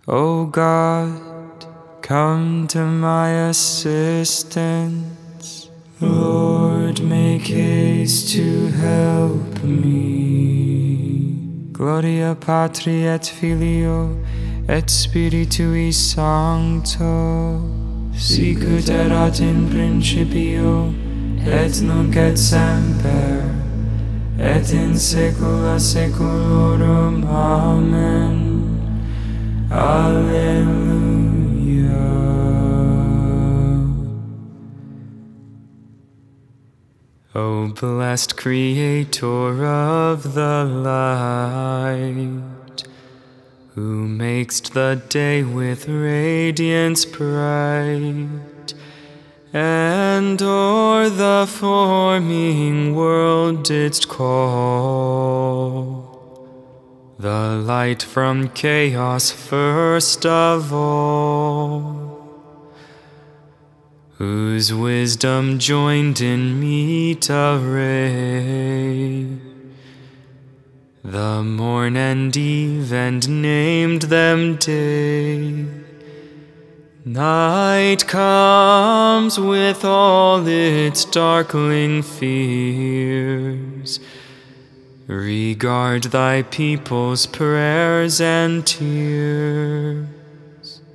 O God, come to my assistance. Lord, make haste to help me. Gloria Patri et Filio et Spiritui Sancto, sicut erat in principio, et nunc et semper, et in saecula saeculorum. Amen. Alleluia. O blessed Creator of the light, who makest the day with radiance bright, and o'er the forming world didst call the light from chaos first of all, whose wisdom joined in meet array the morn and eve, and named them day. Night comes with all its darkling fears. Regard thy people's prayers and tears,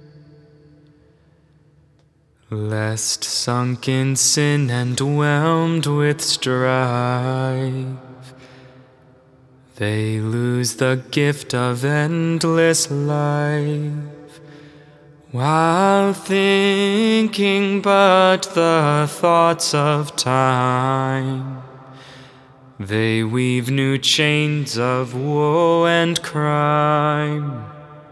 lest sunk in sin and whelmed with strife, they lose the gift of endless life, while thinking but the thoughts of time. They weave new chains of woe and crime.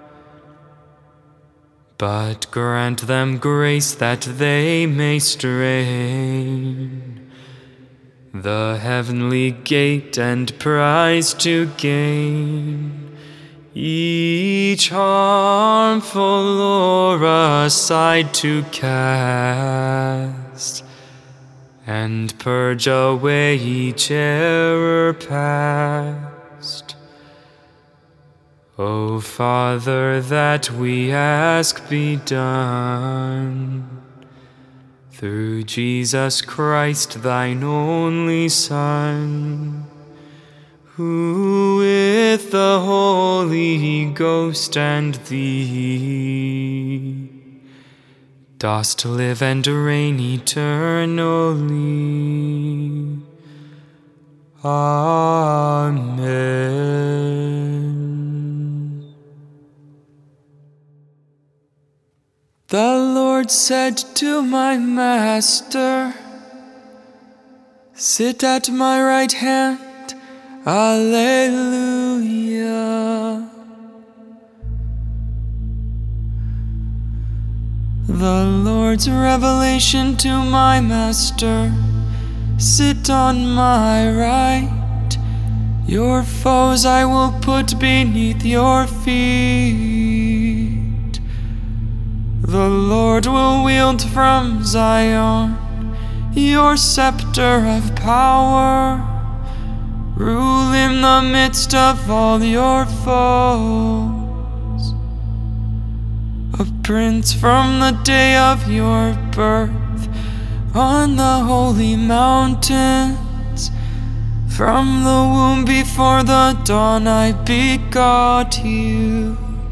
But grant them grace that they may strain the heavenly gate and prize to gain, each harmful lure aside to cast, and purge away each error past. O Father, that we ask be done, through Jesus Christ, thine only Son, who with the Holy Ghost and thee dost live and reign eternally. Amen. The Lord said to my Master, sit at my right hand. Alleluia. The Lord's revelation to my Master, sit on my right. Your foes I will put beneath your feet. The Lord will wield from Zion your scepter of power. Rule in the midst of all your foes. A prince from the day of your birth on the holy mountains. From the womb before the dawn I begot you.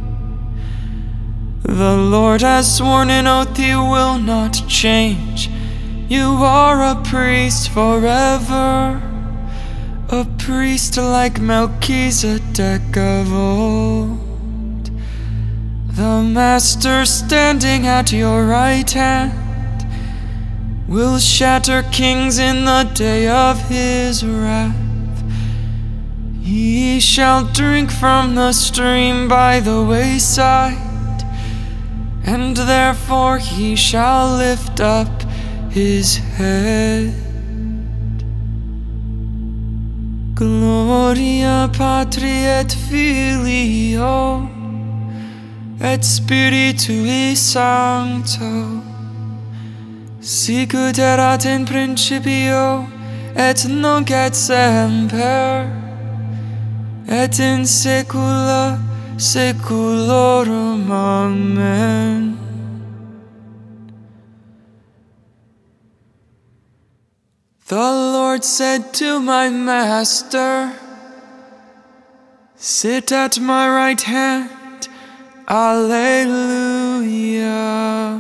The Lord has sworn an oath He will not change. You are a priest forever, a priest like Melchizedek of old. The Master standing at your right hand will shatter kings in the day of His wrath. He shall drink from the stream by the wayside, and therefore He shall lift up His head. Gloria Patri et Filio et Spiritui Sancto, sicut erat in principio, et nunc et semper, et in saecula saeculorum. Amen. The Lord said to my Master, sit at my right hand. Alleluia.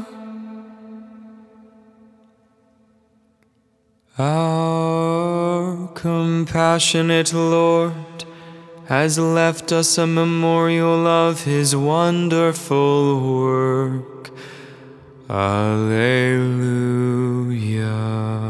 Our compassionate Lord has left us a memorial of His wonderful work. Alleluia.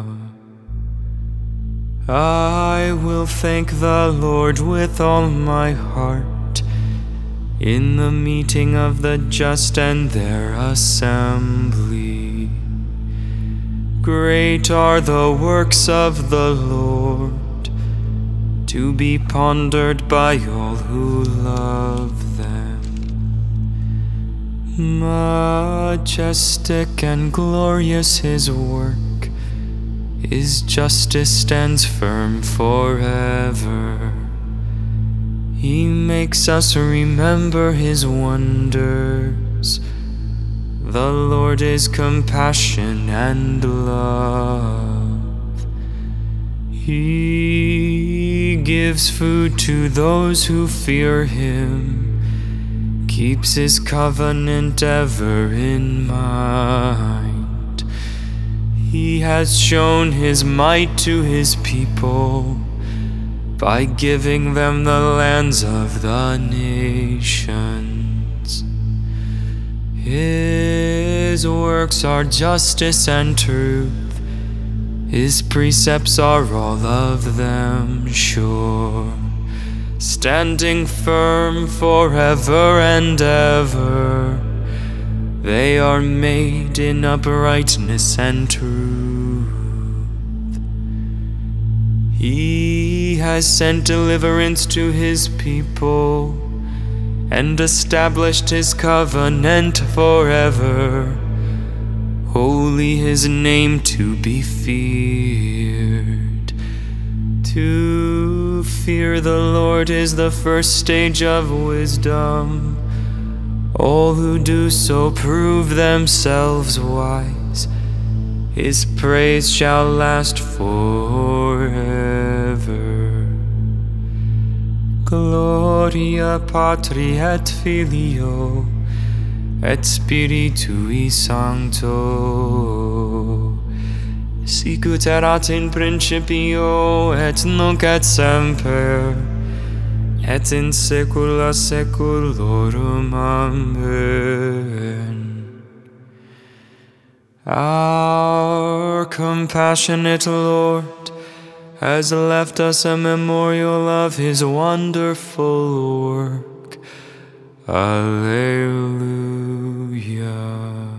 I will thank the Lord with all my heart in the meeting of the just and their assembly. Great are the works of the Lord, to be pondered by all who love them. Majestic and glorious His work, His justice stands firm forever. He makes us remember His wonders. The Lord is compassion and love. He gives food to those who fear Him, keeps His covenant ever in mind. He has shown His might to His people by giving them the lands of the nations. His works are justice and truth. His precepts are all of them sure, standing firm forever and ever. They are made in uprightness and truth. He has sent deliverance to His people and established His covenant forever. Holy His name to be feared. To fear the Lord is the first stage of wisdom. All who do so prove themselves wise. His praise shall last forever. Gloria Patri et Filio et Spiritui Sancto, sicut erat in principio et nunc et semper et in saecula saeculorum. Amen. Our compassionate Lord has left us a memorial of His wonderful work. Alleluia.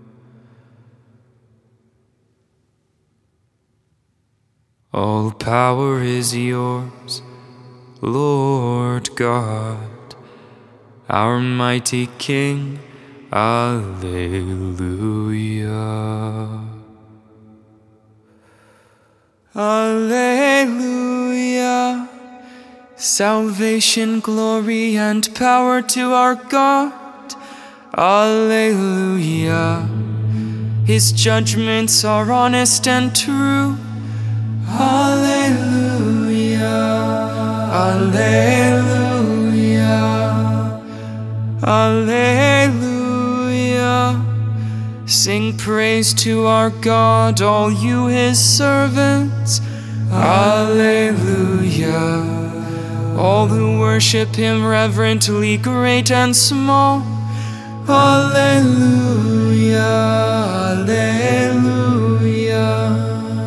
All power is yours, Lord God, our mighty King. Alleluia. Alleluia. Salvation, glory, and power to our God. Alleluia. His judgments are honest and true. Alleluia. Alleluia. Alleluia. Sing praise to our God, all you His servants. Alleluia. All who worship Him reverently, great and small. Alleluia. Alleluia.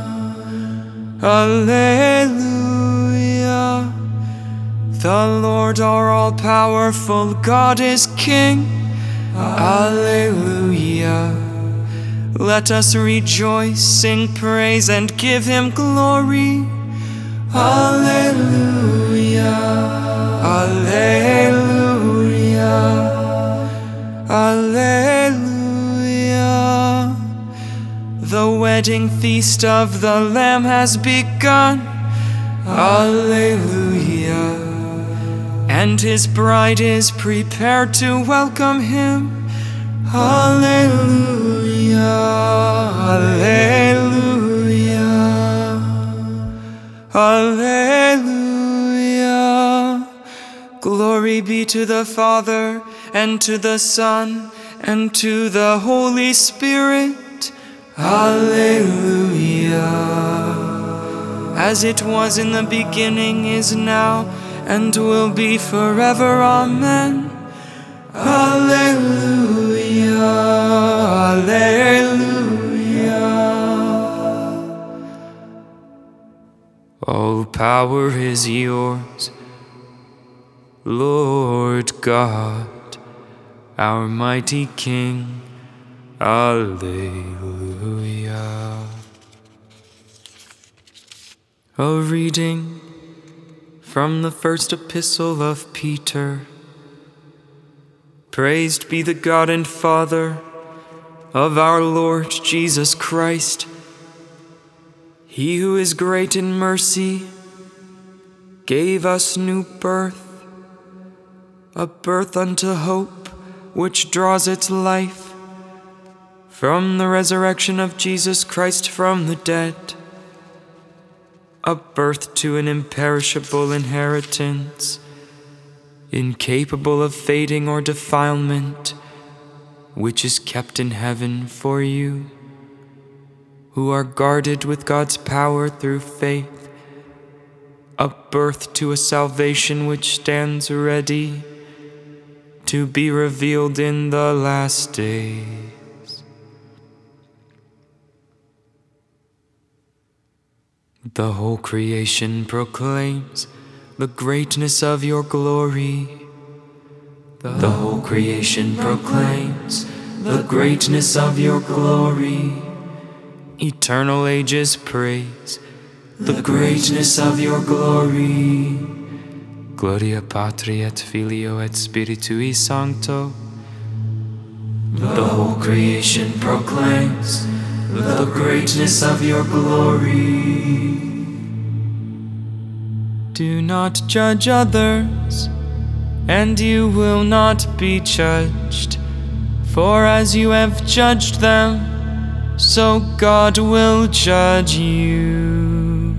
Alleluia. The Lord our all-powerful God is King. Alleluia. Let us rejoice, sing praise, and give Him glory. Alleluia. Alleluia. Alleluia. The wedding feast of the Lamb has begun. Alleluia. and his bride is prepared to welcome him. Alleluia, alleluia, alleluia. Glory be to the Father, and to the Son, and to the Holy Spirit. Alleluia. As it was in the beginning, is now, and will be forever. Amen. Alleluia, alleluia. All power is yours, Lord God, our mighty King. Alleluia. A reading from the first epistle of Peter. Praised be the God and Father of our Lord Jesus Christ. He who is great in mercy gave us new birth, a birth unto hope, which draws its life from the resurrection of Jesus Christ from the dead, a birth to an imperishable inheritance, incapable of fading or defilement, which is kept in heaven for you, who are guarded with God's power through faith, a birth to a salvation which stands ready to be revealed in the last days. The whole creation proclaims the greatness of your glory. The whole creation proclaims the greatness of your glory. Eternal ages praise the greatness of your glory. Gloria Patri et Filio et Spiritui Sancto. The whole creation proclaims the greatness of your glory. Do not judge others, and you will not be judged. For as you have judged them, so God will judge you.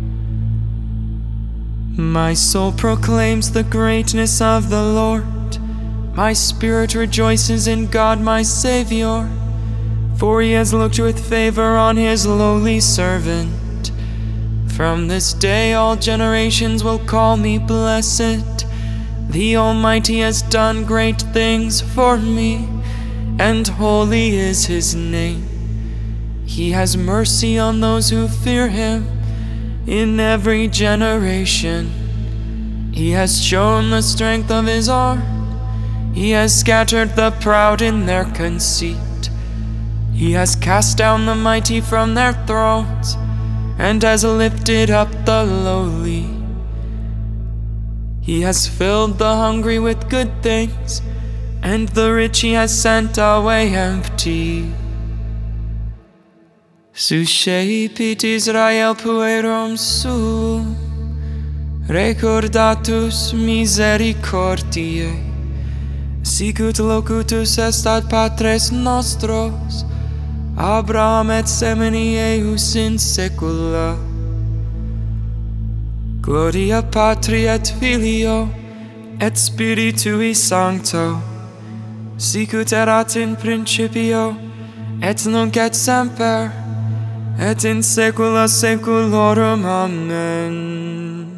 My soul proclaims the greatness of the Lord. My spirit rejoices in God my Savior, for he has looked with favor on his lowly servant. From this day all generations will call me blessed. The Almighty has done great things for me, and holy is his name. He has mercy on those who fear him in every generation. He has shown the strength of his arm. He has scattered the proud in their conceit. He has cast down the mighty from their thrones, and has lifted up the lowly. He has filled the hungry with good things, and the rich he has sent away empty. Suscepit Israel puerum suum, recordatus misericordiae, sicut locutus est ad patres nostros, Abraham et semini eius in saecula. Gloria Patri et Filio et Spiritui Sancto, sicut erat in principio, et nunc et semper, et in saecula saeculorum. Amen.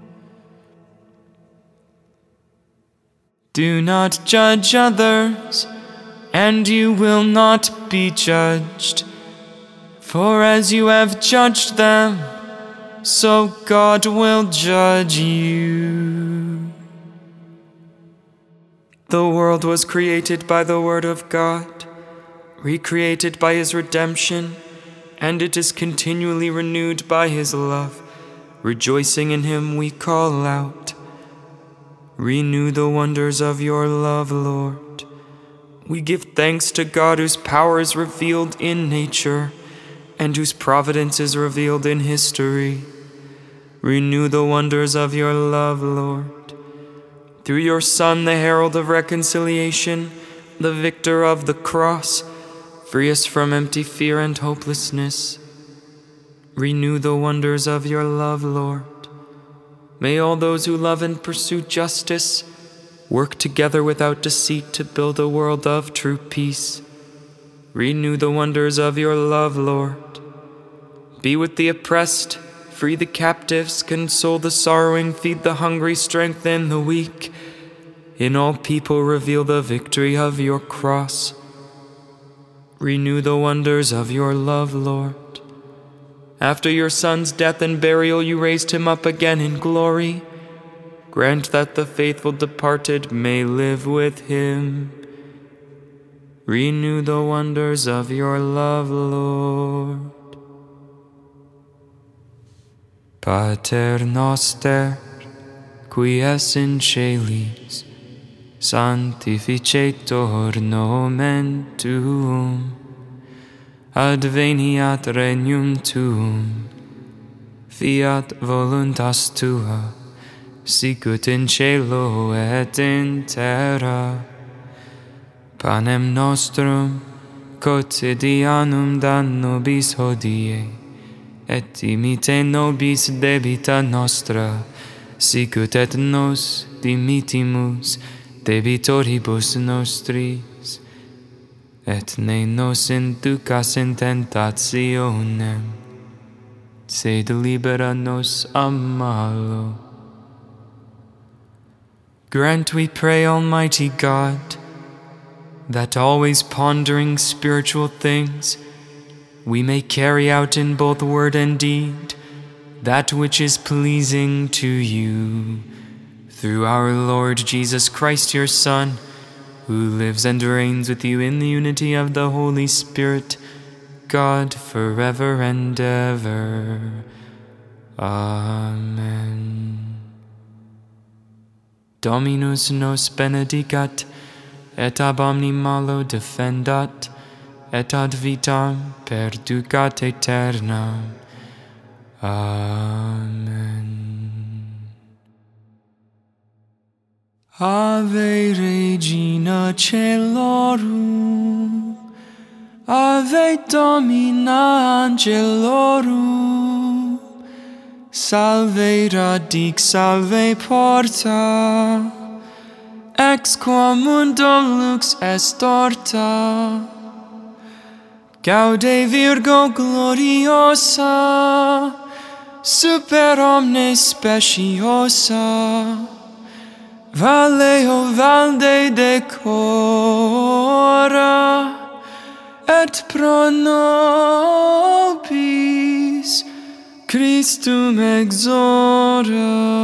Do not judge others, and you will not be judged. For as you have judged them, so God will judge you. The world was created by the word of God, recreated by his redemption, and it is continually renewed by his love. Rejoicing in him we call out, renew the wonders of your love, Lord. We give thanks to God whose power is revealed in nature, and whose providence is revealed in history. Renew the wonders of your love, Lord. Through your Son, the herald of reconciliation, the victor of the cross, free us from empty fear and hopelessness. Renew the wonders of your love, Lord. May all those who love and pursue justice work together without deceit to build a world of true peace. Renew the wonders of your love, Lord. Be with the oppressed, free the captives, console the sorrowing, feed the hungry, strengthen the weak. In all people reveal the victory of your cross. Renew the wonders of your love, Lord. After your Son's death and burial, you raised him up again in glory. Grant that the faithful departed may live with him. Renew the wonders of your love, Lord. Pater noster, qui es in celis, sanctificetur nomen tuum. Adveniat regnum tuum, fiat voluntas tua, sicut in cielo et in terra. Panem nostrum quotidianum da nobis hodie, et dimite nobis debita nostra, sicut et nos dimitimus debitoribus nostris. Et ne nos inducas in tentationem, sed libera nos a malo. Grant, we pray, Almighty God, that always pondering spiritual things, we may carry out in both word and deed that which is pleasing to you, through our Lord Jesus Christ, your Son, who lives and reigns with you in the unity of the Holy Spirit, God, forever and ever. Amen. Dominus nos benedicat, et ab omni malo defendat, et ad vitam perducat aeternam. Amen. Ave Regina Caelorum, Ave Domina Angelorum, Salve Radix, Salve Porta, ex quam mundo lux est orta. Gaude Virgo gloriosa, super omnes speciosa, Valeo valde decora, et pro nobis Christum exora.